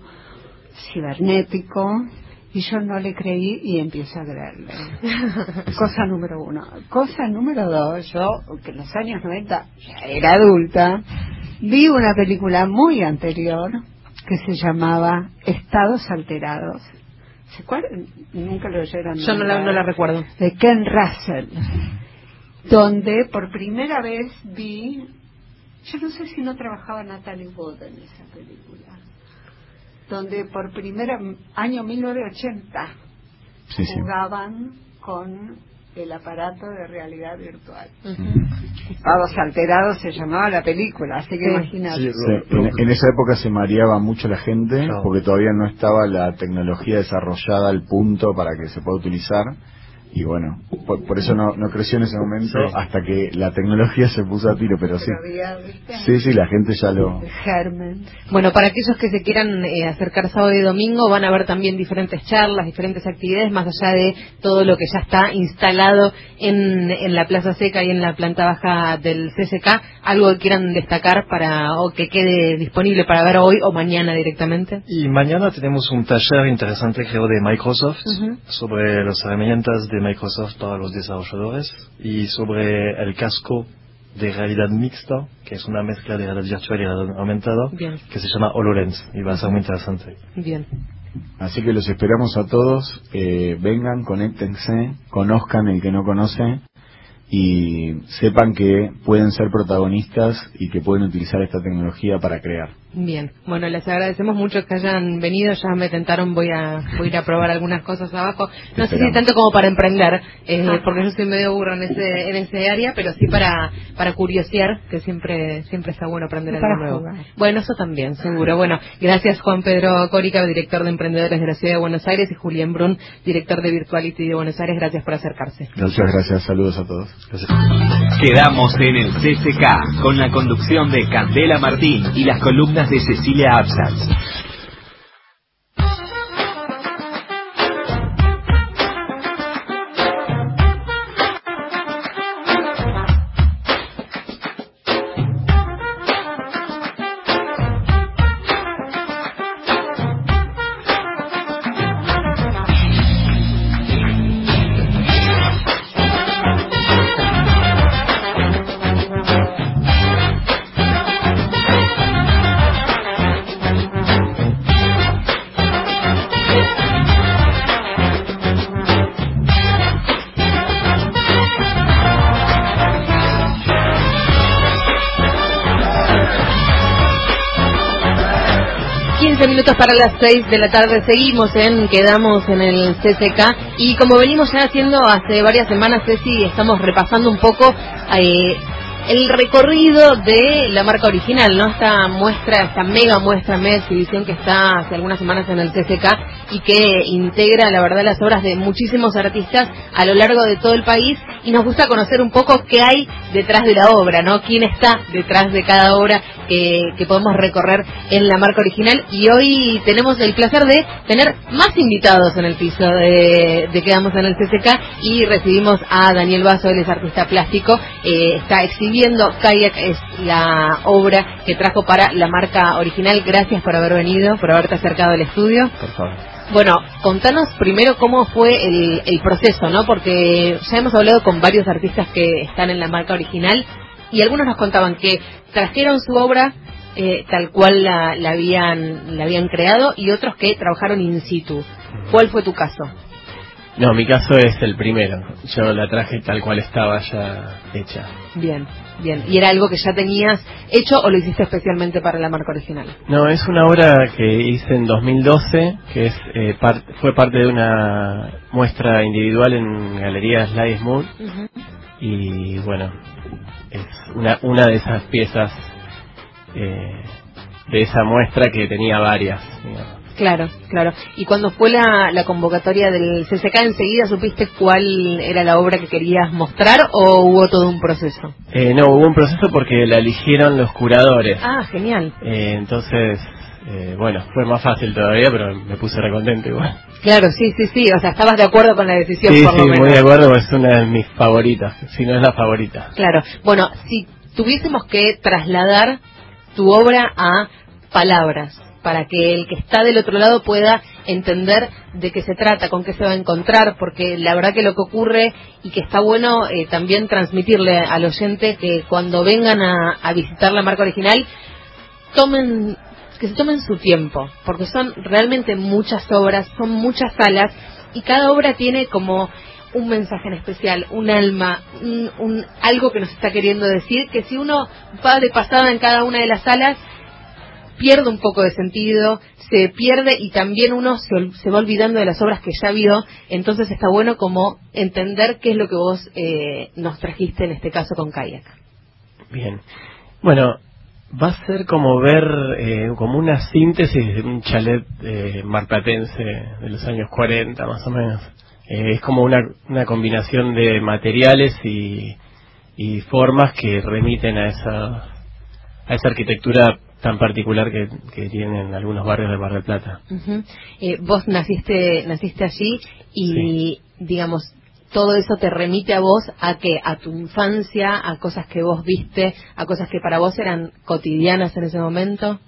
cibernético y yo no le creí y empiezo a creerle. Cosa número uno. Cosa número dos, yo, que en los años 90 ya era adulta, vi una película muy anterior que se llamaba Estados Alterados. ¿Se acuerdan? Nunca lo oyeron. Yo no la recuerdo. De Ken Russell, donde por primera vez vi, yo no sé si no trabajaba Natalie Wood en esa película, donde por año 1980 jugaban con el aparato de realidad virtual. Estados Alterados se llamaba la película, así que imagínate. En esa época se mareaba mucho la gente porque todavía no estaba la tecnología desarrollada al punto para que se pueda utilizar. Y bueno, por eso no creció en ese momento hasta que la tecnología se puso a tiro, pero sí. Sí, la gente ya lo... Germen. Bueno, para aquellos que se quieran acercar sábado y domingo, van a ver también diferentes charlas, diferentes actividades, más allá de todo lo que ya está instalado en la Plaza Seca y en la planta baja del CCK. ¿Algo que quieran destacar o que quede disponible para ver hoy o mañana directamente? Y mañana tenemos un taller interesante, creo, de Microsoft, sobre las herramientas de Microsoft para los desarrolladores y sobre el casco de realidad mixta, que es una mezcla de realidad virtual y realidad aumentada, que se llama HoloLens y va a ser muy interesante. Bien. Así que los esperamos a todos, vengan, conéctense, conozcan el que no conoce y sepan que pueden ser protagonistas y que pueden utilizar esta tecnología para crear. Bien, bueno, les agradecemos mucho que hayan venido, ya me tentaron, voy a ir a probar algunas cosas abajo, no sé si tanto como para emprender, porque yo soy medio burro en ese área, pero sí para curiosear, que siempre está bueno aprender algo nuevo. Bueno, eso también, seguro. Bueno, gracias Juan Pedro Córica, director de Emprendedores de la Ciudad de Buenos Aires, y Julián Brun, director de Virtuality de Buenos Aires, gracias por acercarse. Muchas gracias, saludos a todos. Gracias. Quedamos en el CCK con la conducción de Candela Martín y las columnas de Cecilia Absatz. 15 minutos para las 6 de la tarde, seguimos Quedamos en el CCK, y como venimos ya haciendo hace varias semanas, Ceci, estamos repasando un poco el recorrido de la marca original, ¿no? Esta mega exhibición que está hace algunas semanas en el CCK y que integra, la verdad, las obras de muchísimos artistas a lo largo de todo el país, y nos gusta conocer un poco qué hay detrás de la obra, ¿no? Quién está detrás de cada obra que podemos recorrer en la marca original, y hoy tenemos el placer de tener más invitados en el piso de Quedamos en el CCK, y recibimos a Daniel Basso, él es artista plástico, está exhibiendo Kayak, es la obra que trajo para la marca original. Gracias por haber venido, por haberte acercado al estudio. Por favor. Bueno, contanos primero cómo fue el proceso, ¿no? Porque ya hemos hablado con varios artistas que están en la marca original, y algunos nos contaban que trajeron su obra tal cual la habían creado, y otros que trabajaron in situ. ¿Cuál fue tu caso? No, mi caso es el primero. Yo la traje tal cual estaba ya hecha. Bien. ¿Y era algo que ya tenías hecho o lo hiciste especialmente para la marca original? No, es una obra que hice en 2012, que es fue parte de una muestra individual en Galerías Sly Mood. Y bueno, es una de esas piezas de esa muestra que tenía varias, digamos. Claro. ¿Y cuando fue la convocatoria del CCK, enseguida supiste cuál era la obra que querías mostrar o hubo todo un proceso? No, hubo un proceso porque la eligieron los curadores. Ah, genial. Entonces, bueno, fue más fácil todavía, pero me puse recontento igual. Claro, sí, o sea, estabas de acuerdo con la decisión, Sí, por lo menos. Muy de acuerdo, es una de mis favoritas, si no es la favorita. Claro, bueno, si tuviésemos que trasladar tu obra a palabras, para que el que está del otro lado pueda entender de qué se trata, con qué se va a encontrar, porque la verdad que lo que ocurre, y que está bueno también transmitirle al oyente, que cuando vengan a visitar la marca original, que se tomen su tiempo, porque son realmente muchas obras, son muchas salas, y cada obra tiene como un mensaje en especial, un alma, algo que nos está queriendo decir, que si uno va de pasada en cada una de las salas, pierde un poco de sentido, se pierde, y también uno se va olvidando de las obras que ya vio. Entonces está bueno como entender qué es lo que vos nos trajiste en este caso con Kayak. Bien, bueno, va a ser como ver como una síntesis de un chalet marplatense de los años 40 más o menos. Es como una combinación de materiales y formas que remiten a esa arquitectura tan particular que tienen algunos barrios de Mar del Plata. Vos naciste allí y, sí, digamos, todo eso te remite a vos a tu infancia, a cosas que vos viste, a cosas que para vos eran cotidianas en ese momento.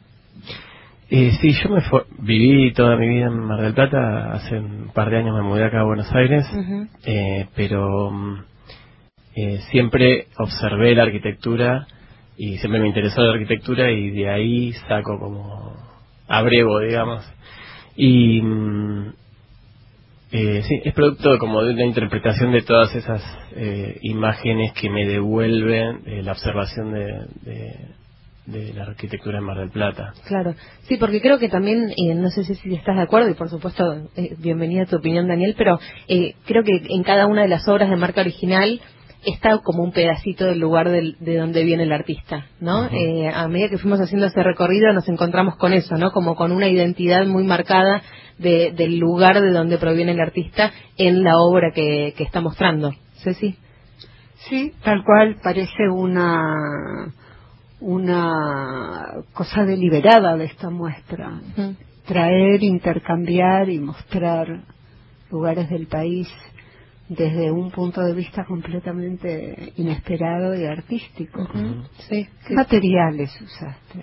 Sí, yo viví toda mi vida en Mar del Plata. Hace un par de años me mudé acá a Buenos Aires, pero siempre observé la arquitectura y siempre me interesó la arquitectura, y de ahí saco como abrevo, digamos. Y sí, es producto como de una interpretación de todas esas imágenes que me devuelven la observación de la arquitectura en Mar del Plata. Claro, sí, porque creo que también, no sé si estás de acuerdo, y por supuesto, bienvenida a tu opinión, Daniel, pero creo que en cada una de las obras de marca original está como un pedacito del lugar de donde viene el artista, ¿no? A medida que fuimos haciendo ese recorrido nos encontramos con eso, ¿no? Como con una identidad muy marcada del lugar de donde proviene el artista en la obra que está mostrando. ¿Ceci? Sí, tal cual, parece una cosa deliberada de esta muestra. Traer, intercambiar y mostrar lugares del país desde un punto de vista completamente inesperado y artístico. Sí. ¿Qué materiales usaste?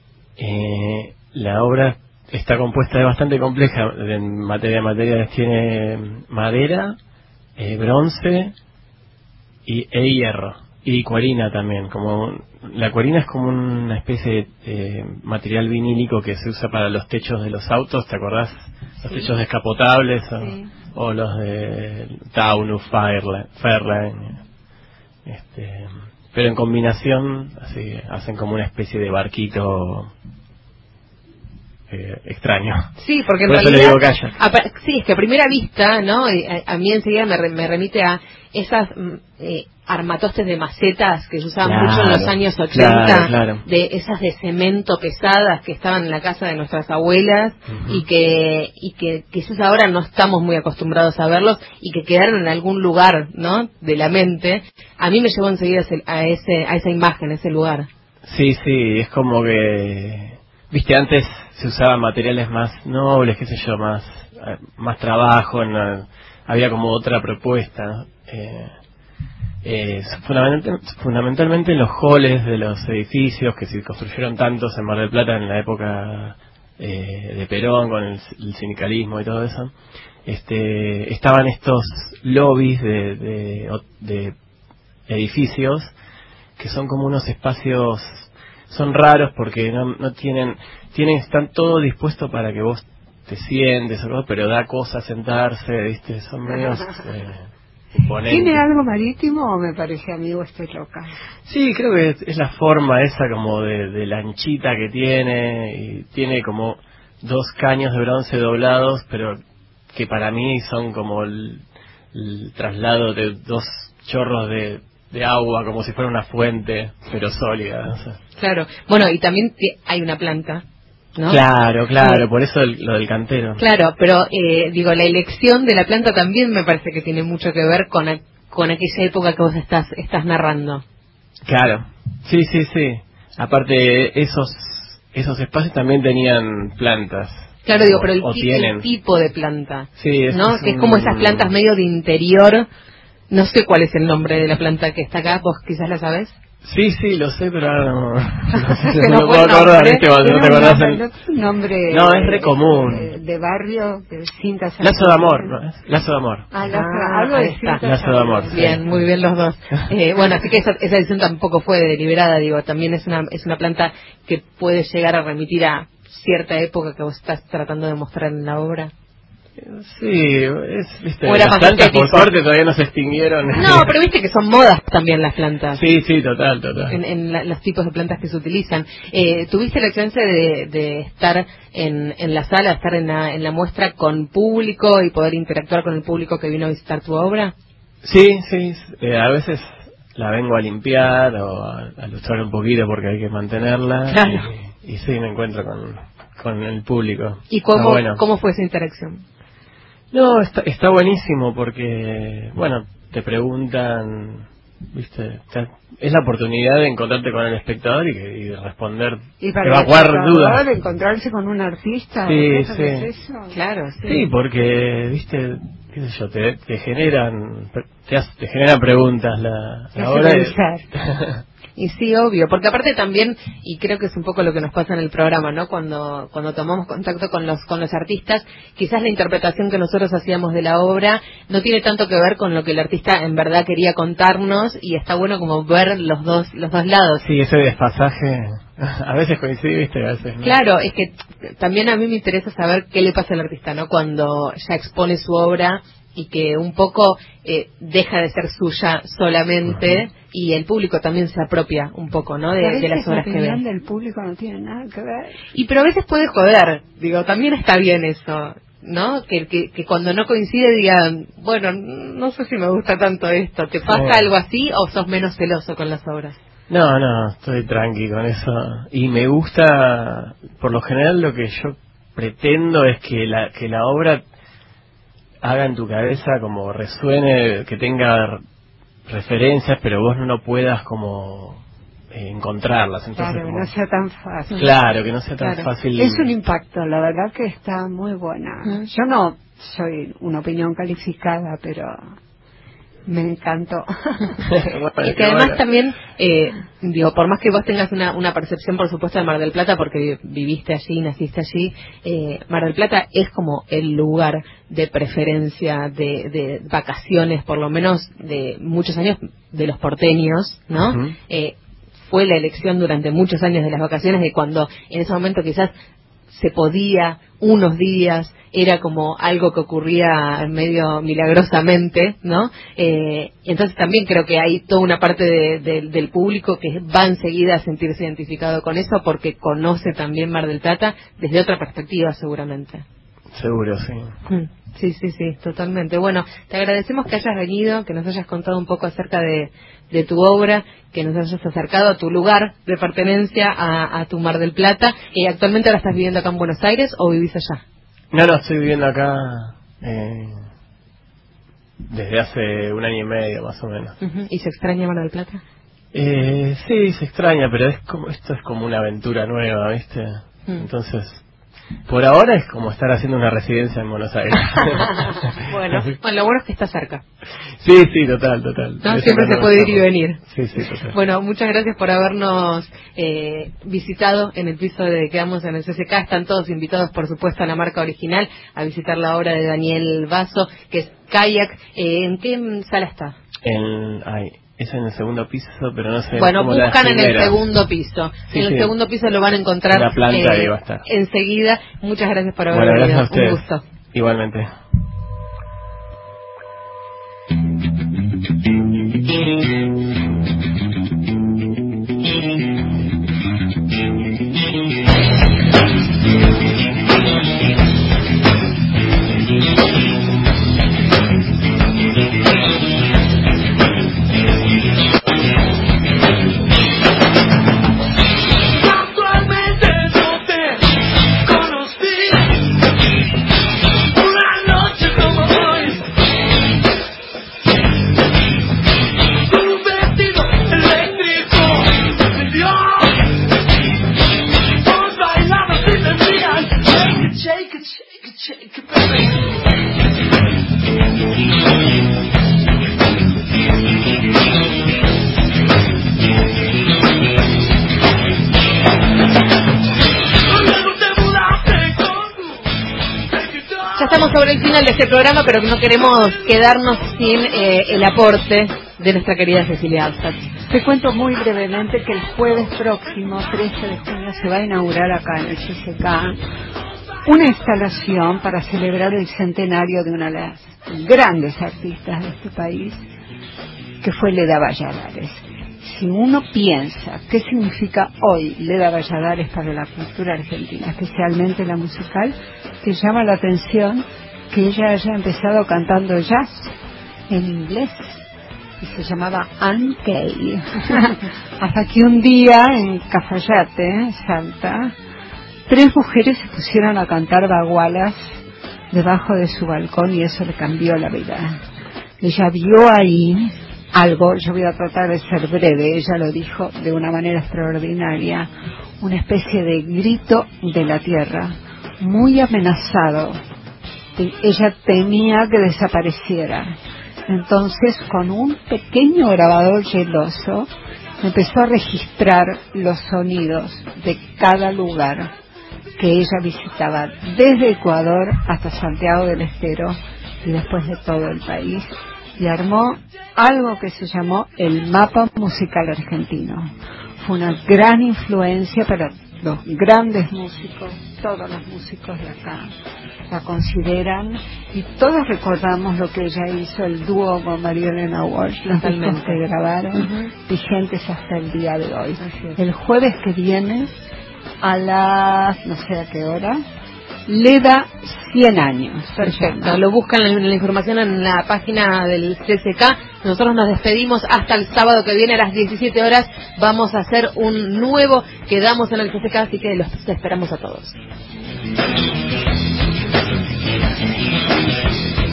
La obra está compuesta, de bastante compleja en materia de materiales. Tiene madera, bronce e hierro, y cuarina también. La cuarina es como una especie de material vinílico que se usa para los techos de los autos, ¿te acordás? Los techos descapotables, o los de Taunus, Fairlane, pero en combinación así hacen como una especie de barquito extraño. Sí, porque en por realidad, eso le digo kayak. Sí, es que a primera vista, ¿no? A mí enseguida me remite a esas armatostes de macetas que se usaban mucho en los años 80, claro. De esas de cemento pesadas que estaban en la casa de nuestras abuelas, y que quizás ahora no estamos muy acostumbrados a verlos, y que quedaron en algún lugar, ¿no? De la mente. A mí me llevó enseguida a esa imagen, a ese lugar. Sí, es como que, viste, antes se usaban materiales más nobles, qué sé yo, más trabajo, había como otra propuesta, ¿no? Fundamentalmente en los halls de los edificios que se construyeron tantos en Mar del Plata en la época de Perón, con el sindicalismo y todo eso, estaban estos lobbies de edificios que son como unos espacios son raros porque no tienen, están todo dispuesto para que vos te sientes, ¿no? Pero da cosa sentarse, ¿viste? Son medios imponentes. ¿Tiene algo marítimo o me parece a mí o estoy loca? Sí, creo que es la forma esa como de la anchita que tiene, y tiene como 2 caños de bronce doblados, pero que para mí son como el traslado de 2 chorros de agua, como si fuera una fuente, pero sólida. No sé. Claro. Bueno, y también hay una planta, ¿no? Claro, por eso lo del cantero. Claro, pero digo, la elección de la planta también me parece que tiene mucho que ver con aquella época que vos estás narrando. Claro, sí. Aparte, esos espacios también tenían plantas. Claro, digo, pero el tipo de planta, sí, ¿no? Que es como esas plantas medio de interior. No sé cuál es el nombre de la planta que está acá, vos quizás la sabés. Sí, lo sé, pero ahora no que no puedo acordar, ¿viste? ¿No te acordás? Un nombre No, es re común. De barrio, de cintas. Lazo de amor, ¿no es? Lazo de amor. Algo de cintas. Lazo de amor. Bien, muy bien los dos. Bueno, así que esa edición tampoco fue deliberada, digo, también es una planta que puede llegar a remitir a cierta época que vos estás tratando de mostrar en la obra. Sí, viste, las plantas por suerte todavía no se extinguieron. No, pero viste que son modas también las plantas. Sí, total. En los tipos de plantas que se utilizan. ¿Tuviste la chance de estar en la sala, estar en la muestra con público y poder interactuar con el público que vino a visitar tu obra? Sí, a veces la vengo a limpiar o a lustrar un poquito porque hay que mantenerla. Claro. Y sí, me encuentro con el público. ¿Y cómo fue esa interacción? No, está buenísimo porque, bueno, te preguntan, ¿viste? Es la oportunidad de encontrarte con el espectador y de responder, y para evacuar dudas. Encontrarse con un artista. Sí. ¿Es eso? Claro, sí. Sí, porque, ¿viste? Qué sé yo, te generan preguntas la obra. Y sí, obvio, porque aparte también, y creo que es un poco lo que nos pasa en el programa, ¿no? Cuando tomamos contacto con los artistas, quizás la interpretación que nosotros hacíamos de la obra no tiene tanto que ver con lo que el artista en verdad quería contarnos, y está bueno como ver los dos lados. Sí, ese desfasaje a veces coincide, ¿viste? A veces no. Claro, es que también a mí me interesa saber qué le pasa al artista, ¿no? Cuando ya expone su obra y que un poco deja de ser suya solamente, y el público también se apropia un poco, ¿no? De las obras que ve. La opinión del público no tiene nada que ver. Pero a veces puede joder, digo, también está bien eso, ¿no? Que cuando no coincide digan, bueno, no sé si me gusta tanto esto. ¿Te pasa algo así o sos menos celoso con las obras? No, estoy tranqui con eso. Y me gusta, por lo general, lo que yo pretendo es que la obra haga en tu cabeza como resuene, que tenga referencias, pero vos no puedas como encontrarlas. Entonces, claro, que no sea tan fácil. Claro, que no sea tan fácil. Es un impacto, la verdad que está muy buena. Yo no soy una opinión calificada, pero me encantó. Y que además también, digo, por más que vos tengas una percepción, por supuesto, de Mar del Plata, porque viviste allí, naciste allí, Mar del Plata es como el lugar de preferencia de vacaciones, por lo menos de muchos años, de los porteños, ¿no? Fue la elección durante muchos años de las vacaciones, de cuando en ese momento quizás se podía unos días, era como algo que ocurría medio milagrosamente, ¿no? Entonces también creo que hay toda una parte del público que va enseguida a sentirse identificado con eso, porque conoce también Mar del Plata desde otra perspectiva, seguramente. Seguro, sí. Sí, totalmente. Bueno, te agradecemos que hayas venido, que nos hayas contado un poco acerca de tu obra, que nos hayas acercado a tu lugar de pertenencia, a tu Mar del Plata. ¿Actualmente ahora estás viviendo acá en Buenos Aires o vivís allá? No, estoy viviendo acá desde hace 1 año y medio, más o menos. ¿Y se extraña Mar del Plata? Sí, se extraña, pero esto es como una aventura nueva, ¿viste? Entonces, por ahora es como estar haciendo una residencia en Buenos Aires. Bueno, lo bueno es que está cerca. Sí, total. No, siempre se puede ir y venir. Sí, total. Bueno, muchas gracias por habernos visitado en el piso de Quedamos en el CCK. Están todos invitados, por supuesto, a la marca original, a visitar la obra de Daniel Basso, que es Kayak. ¿En qué sala está? Es en el segundo piso, pero no sé. Bueno, cómo la buscan en el primera. segundo piso. Sí, en el sí. segundo piso lo van a encontrar La planta ahí va a estar. enseguida. Muchas gracias por haber Bueno, venido. gracias a ustedes. Un gusto. Igualmente. Actualmente no te conocí una noche como hoy. Tu vestido eléctrico me dio. Todos bailaban y decían shake it, shake it, shake it, baby. Luego te mudaste con tu Ya estamos sobre el final de este programa, pero no queremos quedarnos sin el aporte de nuestra querida Cecilia Alsat. Te cuento muy brevemente que el jueves próximo, 13 de junio, se va a inaugurar acá en el CCK una instalación para celebrar el centenario de una de las grandes artistas de este país, que fue Leda Valladares. Si uno piensa qué significa hoy Leda Valladares para la cultura argentina, especialmente la musical, te llama la atención que ella haya empezado cantando jazz en inglés y se llamaba Ann Kay. Hasta que un día en Cafayate, Salta, 3 mujeres se pusieron a cantar bagualas debajo de su balcón y eso le cambió la vida. Ella vio ahí algo, yo voy a tratar de ser breve, ella lo dijo de una manera extraordinaria, una especie de grito de la tierra, muy amenazado. Ella temía que desapareciera. Entonces, con un pequeño grabador geloso, empezó a registrar los sonidos de cada lugar que ella visitaba, desde Ecuador hasta Santiago del Estero y después de todo el país, y armó algo que se llamó el Mapa Musical Argentino. Fue una gran influencia para los grandes músicos, todos los músicos de acá la consideran, y todos recordamos lo que ella hizo, el dúo con María Elena Walsh, los discos que grabaron, vigentes hasta el día de hoy. El jueves que viene, a las, no sé a qué hora, Leda 100 años. Perfecto, lo buscan en la información en la página del CCK. Nosotros nos despedimos hasta el sábado que viene a las 17 horas. Vamos a hacer un nuevo Quedamos en el CCK, así que los esperamos a todos.